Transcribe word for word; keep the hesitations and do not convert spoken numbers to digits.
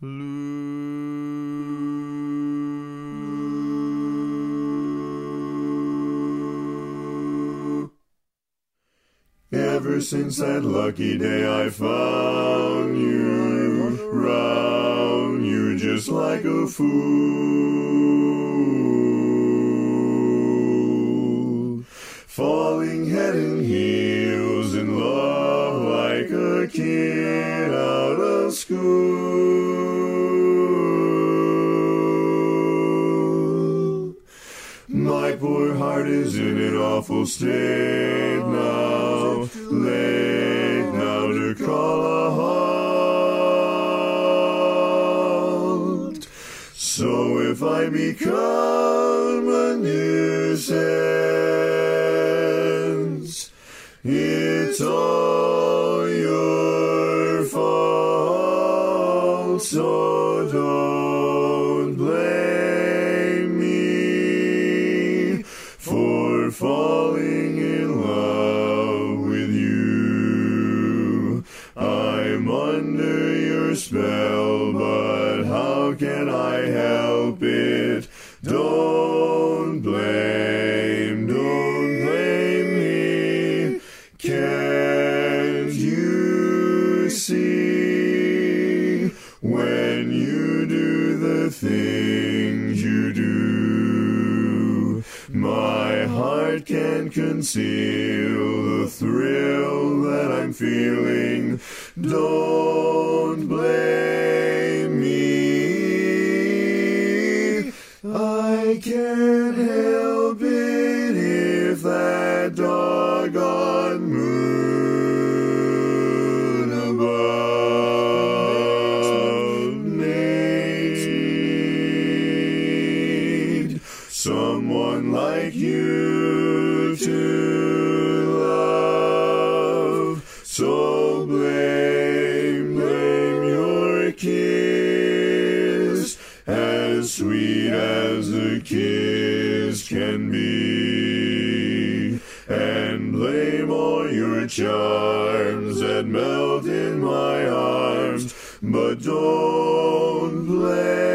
blue. Ever since that lucky day I found you, round you just like a fool, falling head and heels in love like a kid out of school. My poor heart is in an awful state now, late now to call a halt. So if I become a nuisance, it's all your fault. So don't blame me for falling in love with you. I'm under your spell, but how can I help it? Don't blame, don't blame me. Can't you see when you do the things you do? My heart can't conceal the thrill that I'm feeling. Don't blame me. I can't help it if that doggone moon above made someone like you to love. So blame, blame your kiss, as sweet as a kiss can be, and blame all your charms that melt in my arms, but don't blame